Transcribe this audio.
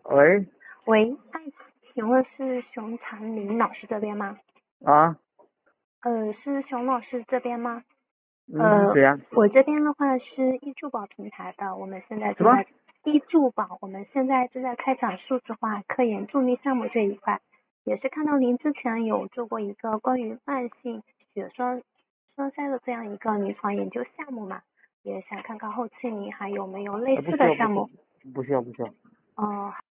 喂。 喂，哎，请问是熊长林老师这边吗？ 啊。 是熊老师这边吗？ 是谁呀？ 我这边的话是易助宝平台的，我们现在什么？ 正在易助宝，我们现在正在开展数字化科研助力项目这一块，也是看到您之前有做过一个关于慢性血栓塞的这样一个临床研究项目嘛，也想看看后期您还有没有类似不需要，不需要， 的项目。 不需要，不需要。 哦，